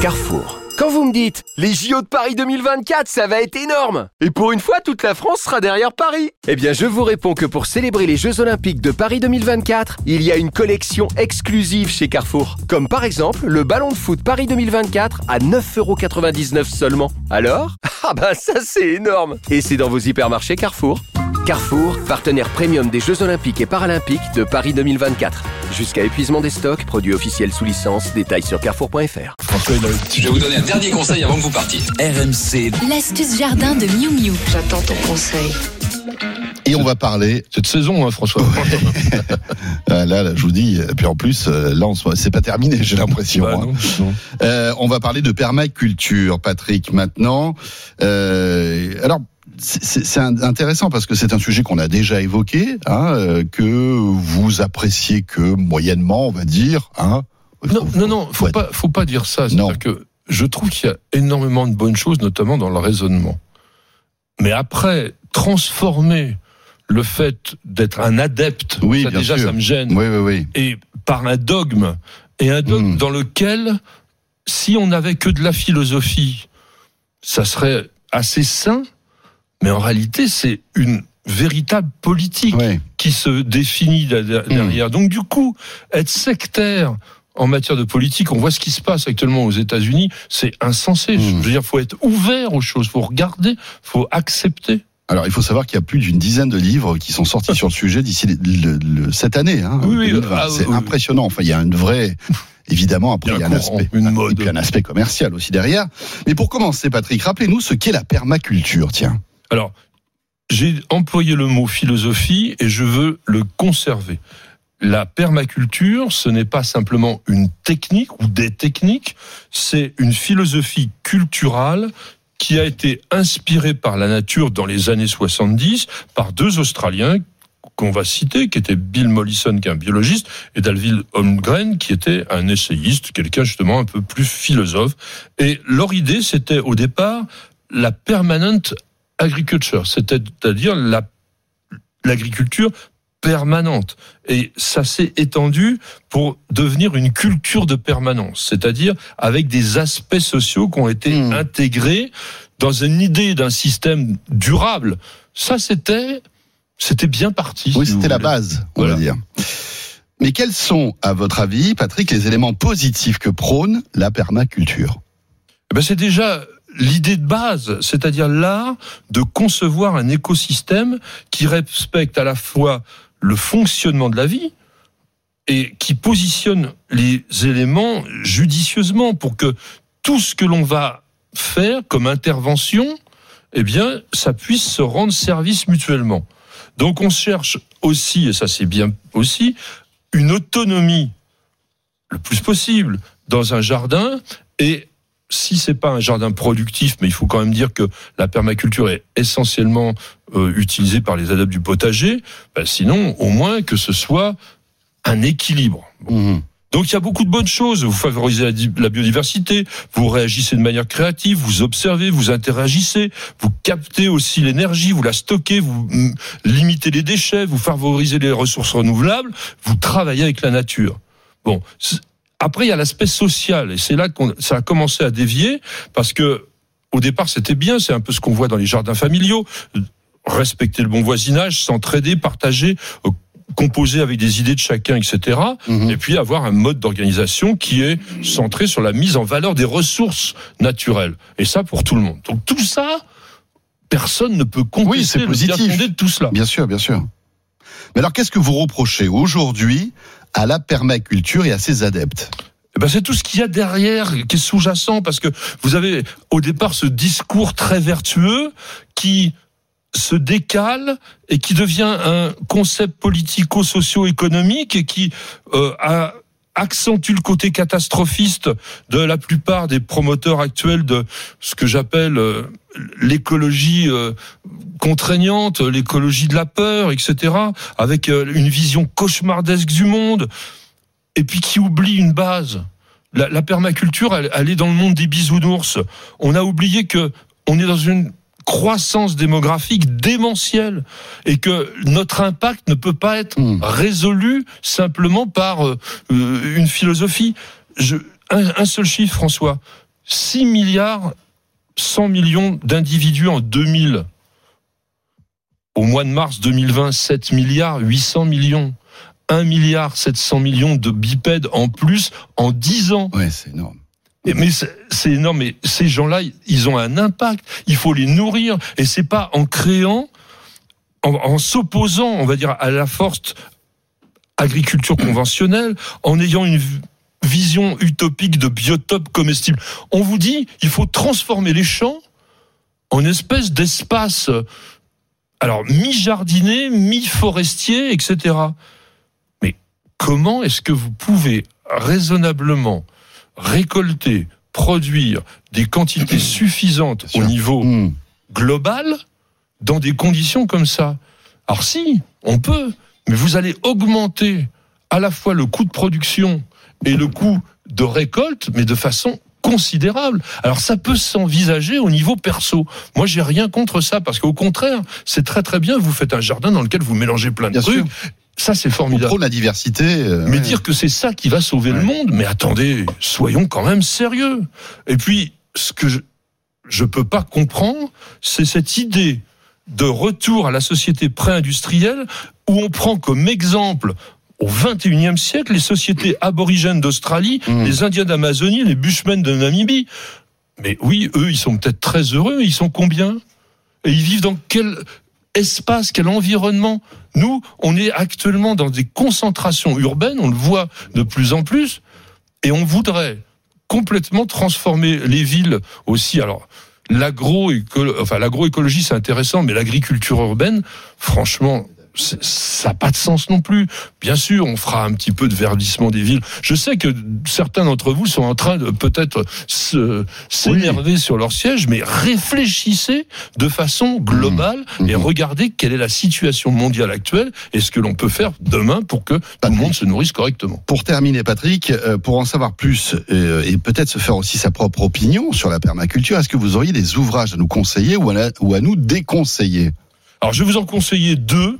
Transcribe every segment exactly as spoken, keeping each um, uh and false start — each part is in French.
Carrefour. Quand vous me dites « Les J O de Paris deux mille vingt-quatre, ça va être énorme !» Et pour une fois, toute la France sera derrière Paris. Eh bien, je vous réponds que pour célébrer les Jeux Olympiques de Paris deux mille vingt-quatre, il y a une collection exclusive chez Carrefour. Comme par exemple, le ballon de foot Paris deux mille vingt-quatre à neuf euros quatre-vingt-dix-neuf seulement. Alors ? Ah bah ça c'est énorme ! Et c'est dans vos hypermarchés Carrefour. Carrefour, partenaire premium des Jeux Olympiques et Paralympiques de Paris deux mille vingt-quatre. Jusqu'à épuisement des stocks, produits officiels sous licence, détails sur carrefour point f r. Je vais vous donner un dernier conseil avant que vous partiez. R M C. L'astuce jardin de Miu Miu. J'attends ton conseil. Et on va parler cette saison, hein, François. là, là, je vous dis. Et puis en plus, là, on se... c'est pas terminé, j'ai l'impression. Bah, hein. non, non. Euh, on va parler de permaculture, Patrick. Maintenant, euh, alors. C'est, c'est intéressant parce que c'est un sujet qu'on a déjà évoqué, hein, euh, que vous appréciez que moyennement, on va dire. Hein. Non, non, non, faut pas, faut pas dire ça. C'est-à-dire que je trouve qu'il y a énormément de bonnes choses, notamment dans le raisonnement. Mais après, transformer le fait d'être un adepte, oui, ça déjà, sûr. ça me gêne. Oui, oui, oui. Et par un dogme, et un dogme mmh. dans lequel, si on n'avait que de la philosophie, ça serait assez sain. Mais en réalité, c'est une véritable politique ouais. qui se définit derrière. Mmh. Donc du coup, être sectaire en matière de politique, on voit ce qui se passe actuellement aux États-Unis, c'est insensé. Mmh. Je veux dire, il faut être ouvert aux choses, il faut regarder, il faut accepter. Alors, il faut savoir qu'il y a plus d'une dizaine de livres qui sont sortis sur le sujet d'ici le, le, le, cette année. Hein, oui, oui, ah, c'est oui, impressionnant. Enfin, il y a une vraie... Évidemment, après, il y a un, courant, aspect, une mode. Il y a un aspect commercial aussi derrière. Mais pour commencer, Patrick, rappelez-nous ce qu'est la permaculture, tiens. Alors, j'ai employé le mot philosophie et je veux le conserver. La permaculture, ce n'est pas simplement une technique ou des techniques, c'est une philosophie culturelle qui a été inspirée par la nature dans les années soixante-dix par deux Australiens qu'on va citer, qui étaient Bill Mollison, qui est un biologiste, et Dalville Holmgren, qui était un essayiste, quelqu'un justement un peu plus philosophe. Et leur idée, c'était au départ la permanent agriculture, c'est-à-dire la, l'agriculture permanente. Et ça s'est étendu pour devenir une culture de permanence, c'est-à-dire avec des aspects sociaux qui ont été mmh. intégrés dans une idée d'un système durable. Ça, c'était, c'était bien parti. Oui, si c'était la base, on voilà. va dire. Mais quels sont, à votre avis, Patrick, les éléments positifs que prône la permaculture ? Eh ben, c'est déjà l'idée de base, c'est-à-dire l'art de concevoir un écosystème qui respecte à la fois le fonctionnement de la vie et qui positionne les éléments judicieusement pour que tout ce que l'on va faire comme intervention, eh bien, ça puisse se rendre service mutuellement. Donc on cherche aussi, et ça c'est bien aussi, une autonomie le plus possible dans un jardin. Et si c'est pas un jardin productif, mais il faut quand même dire que la permaculture est essentiellement euh, utilisée par les adeptes du potager, ben sinon, au moins que ce soit un équilibre. Bon. Mmh. Donc il y a beaucoup de bonnes choses. Vous favorisez la, la biodiversité, vous réagissez de manière créative, vous observez, vous interagissez, vous captez aussi l'énergie, vous la stockez, vous mm, limitez les déchets, vous favorisez les ressources renouvelables, vous travaillez avec la nature. Bon. Après, il y a l'aspect social, et c'est là que ça a commencé à dévier, parce que au départ, c'était bien, c'est un peu ce qu'on voit dans les jardins familiaux, respecter le bon voisinage, s'entraider, partager, composer avec des idées de chacun, et cetera. Mmh. Et puis avoir un mode d'organisation qui est centré sur la mise en valeur des ressources naturelles. Et ça, pour tout le monde. Donc tout ça, personne ne peut contester oui, c'est le positif. bien fondé de tout cela. Bien sûr, bien sûr. Mais alors, qu'est-ce que vous reprochez aujourd'hui à la permaculture et à ses adeptes ? Eh ben c'est tout ce qu'il y a derrière qui est sous-jacent, parce que vous avez au départ ce discours très vertueux qui se décale et qui devient un concept politico-socio-économique et qui euh, a, accentue le côté catastrophiste de la plupart des promoteurs actuels de ce que j'appelle euh, l'écologie euh, contraignante, l'écologie de la peur, et cetera, avec euh, une vision cauchemardesque du monde, et puis qui oublie une base. La, la permaculture, elle, elle est dans le monde des bisounours. On a oublié que on est dans une croissance démographique démentielle et que notre impact ne peut pas être mmh. résolu simplement par euh, une philosophie. Je, un, un seul chiffre, François. six milliards cent millions d'individus en deux mille. Au mois de mars deux mille vingt, sept milliards huit cents millions. un milliard sept cents millions de bipèdes en plus en dix ans. Ouais, c'est énorme. Mais c'est, c'est énorme. Mais ces gens-là, ils ont un impact. Il faut les nourrir. Et c'est pas en créant, en, en s'opposant, on va dire, à la forte agriculture conventionnelle, en ayant une vision utopique de biotope comestible. On vous dit, il faut transformer les champs en espèce d'espace, alors mi-jardiné, mi-forestier, et cetera. Mais comment est-ce que vous pouvez raisonnablement récolter, produire des quantités suffisantes au niveau mmh. global dans des conditions comme ça? Alors si, on peut, mais vous allez augmenter à la fois le coût de production et le coût de récolte, mais de façon considérable. Alors ça peut s'envisager au niveau perso. Moi, j'ai rien contre ça, parce qu'au contraire, c'est très très bien. Vous faites un jardin dans lequel vous mélangez plein de bien trucs. Sûr. Ça, c'est formidable. On prône la diversité. Euh, mais ouais. dire que c'est ça qui va sauver ouais. le monde, mais attendez, soyons quand même sérieux. Et puis, ce que je, je peux pas comprendre, c'est cette idée de retour à la société pré-industrielle où on prend comme exemple au vingt et unième siècle les sociétés aborigènes d'Australie, mmh. les Indiens d'Amazonie, les Bushmen de Namibie. Mais oui, eux, ils sont peut-être très heureux, ils sont combien? Et ils vivent dans quel espace, quel environnement? Nous, on est actuellement dans des concentrations urbaines, on le voit de plus en plus, et on voudrait complètement transformer les villes aussi. Alors, l'agro, enfin, l'agroécologie, c'est intéressant, mais l'agriculture urbaine, franchement, ça n'a pas de sens non plus. Bien sûr, on fera un petit peu de verdissement des villes. Je sais que certains d'entre vous sont en train de peut-être se, s'énerver oui. sur leur siège, mais réfléchissez de façon globale mmh. et regardez quelle est la situation mondiale actuelle et ce que l'on peut faire demain pour que Patrick, tout le monde se nourrisse correctement. Pour terminer, Patrick, pour en savoir plus euh, et peut-être se faire aussi sa propre opinion sur la permaculture, est-ce que vous auriez des ouvrages à nous conseiller ou à, la, ou à nous déconseiller? Alors, je vais vous en conseiller deux.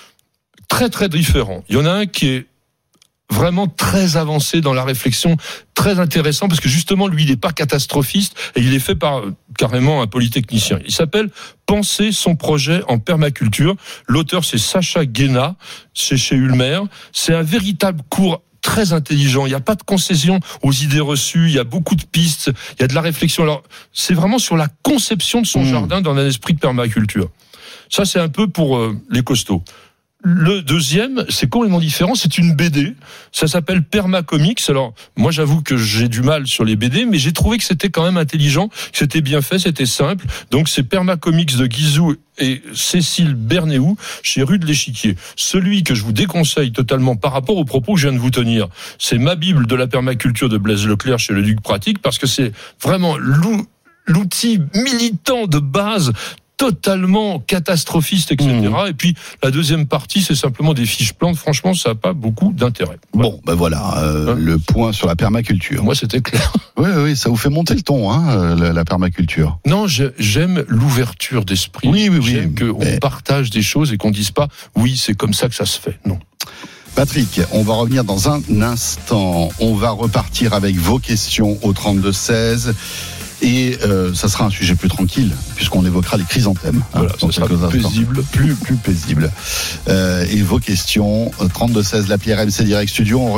Très très différent. Il y en a un qui est vraiment très avancé dans la réflexion, très intéressant, parce que justement, lui, il n'est pas catastrophiste, et il est fait par carrément un polytechnicien. Il s'appelle « Penser son projet en permaculture ». L'auteur, c'est Sacha Guéna, c'est chez Ulmer. C'est un véritable cours très intelligent. Il n'y a pas de concession aux idées reçues, il y a beaucoup de pistes, il y a de la réflexion. Alors, c'est vraiment sur la conception de son mmh. jardin dans un esprit de permaculture. Ça, c'est un peu pour euh, les costauds. Le deuxième, c'est complètement différent, c'est une B D, ça s'appelle Permacomics. Alors, moi j'avoue que j'ai du mal sur les B D, mais j'ai trouvé que c'était quand même intelligent, que c'était bien fait, c'était simple. Donc c'est Permacomics de Guizou et Cécile Bernéou chez Rue de l'Échiquier. Celui que je vous déconseille totalement par rapport aux propos que je viens de vous tenir, c'est Ma Bible de la permaculture de Blaise Leclerc chez Le Duc Pratique, parce que c'est vraiment l'outil militant de base totalement catastrophiste, et cetera. Mmh. Et puis, la deuxième partie, c'est simplement des fiches plantes. Franchement, ça n'a pas beaucoup d'intérêt. Voilà. Bon, ben voilà, euh, hein le point sur la permaculture. Moi, c'était clair. Oui, oui, ça vous fait monter le ton, hein, la, la permaculture. Non, je, j'aime l'ouverture d'esprit. Oui, oui, oui. J'aime qu'on mais... partage des choses et qu'on dise pas, oui, c'est comme ça que ça se fait. Non. Patrick, on va revenir dans un instant. On va repartir avec vos questions au trente-deux seize. Et euh, ça sera un sujet plus tranquille, puisqu'on évoquera les chrysanthèmes. Voilà, hein, ça sera plus paisible. Plus, plus paisible. Euh, et vos questions, trente-deux seize, l'appli R M C Direct Studio. On